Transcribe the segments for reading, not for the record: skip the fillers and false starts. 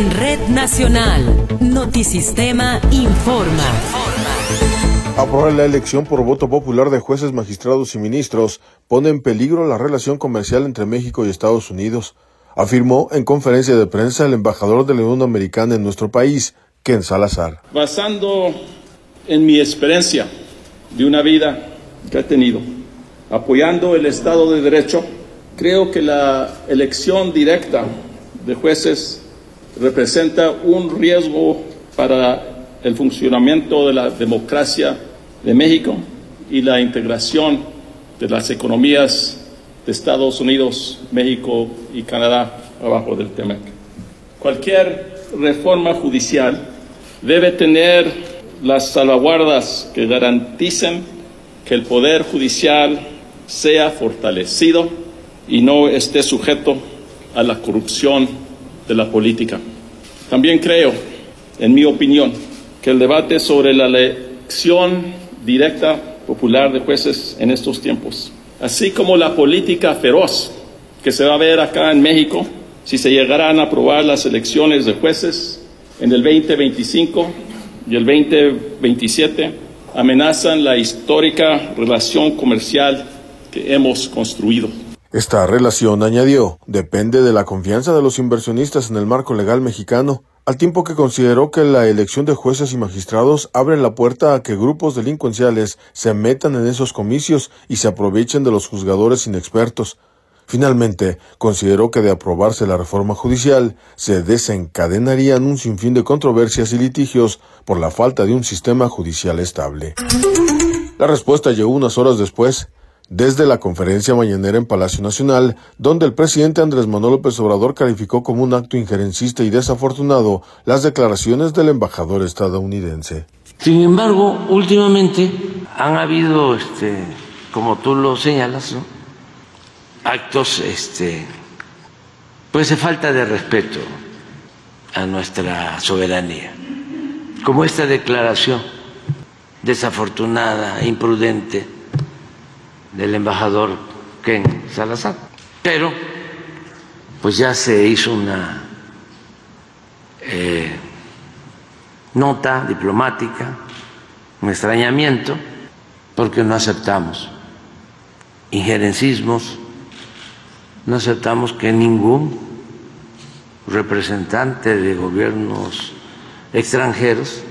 En Red Nacional, Notisistema informa. Aprobar la elección por voto popular de jueces, magistrados y ministros pone en peligro la relación comercial entre México y Estados Unidos, afirmó en conferencia de prensa el embajador de la Unión Americana en nuestro país, Ken Salazar. Basando en mi experiencia de una vida que he tenido, apoyando el Estado de Derecho, creo que la elección directa de jueces representa un riesgo para el funcionamiento de la democracia de México y la integración de las economías de Estados Unidos, México y Canadá abajo del TEMEC. Cualquier reforma judicial debe tener las salvaguardas que garanticen que el Poder Judicial sea fortalecido y no esté sujeto a la corrupción de la política. También creo, en mi opinión, que el debate sobre la elección directa popular de jueces en estos tiempos, así como la política feroz que se va a ver acá en México si se llegarán a aprobar las elecciones de jueces en el 2025 y el 2027, amenazan la histórica relación comercial que hemos construido. Esta relación, añadió, depende de la confianza de los inversionistas en el marco legal mexicano, al tiempo que consideró que la elección de jueces y magistrados abre la puerta a que grupos delincuenciales se metan en esos comicios y se aprovechen de los juzgadores inexpertos. Finalmente, consideró que de aprobarse la reforma judicial, se desencadenarían un sinfín de controversias y litigios por la falta de un sistema judicial estable. La respuesta llegó unas horas después, desde la conferencia mañanera en Palacio Nacional, donde el presidente Andrés Manuel López Obrador calificó como un acto injerencista y desafortunado las declaraciones del embajador estadounidense. Sin embargo, últimamente han habido, como tú lo señalas, ¿no?, actos pues de falta de respeto a nuestra soberanía, como esta declaración desafortunada, imprudente del embajador Ken Salazar. Pero pues ya se hizo una nota diplomática, un extrañamiento, porque no aceptamos injerencismos, no aceptamos que ningún representante de gobiernos extranjeros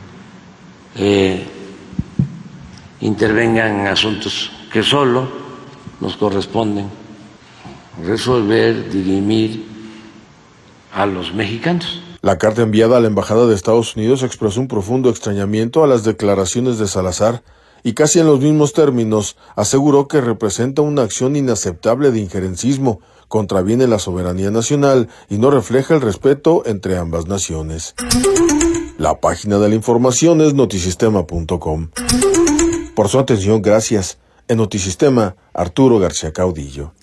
intervengan en asuntos que solo nos corresponden resolver, dirimir a los mexicanos. La carta enviada a la Embajada de Estados Unidos expresó un profundo extrañamiento a las declaraciones de Salazar y casi en los mismos términos aseguró que representa una acción inaceptable de injerencismo, contraviene la soberanía nacional y no refleja el respeto entre ambas naciones. La página de la información es notisistema.com. Por su atención, gracias. En Notisistema, Arturo García Caudillo.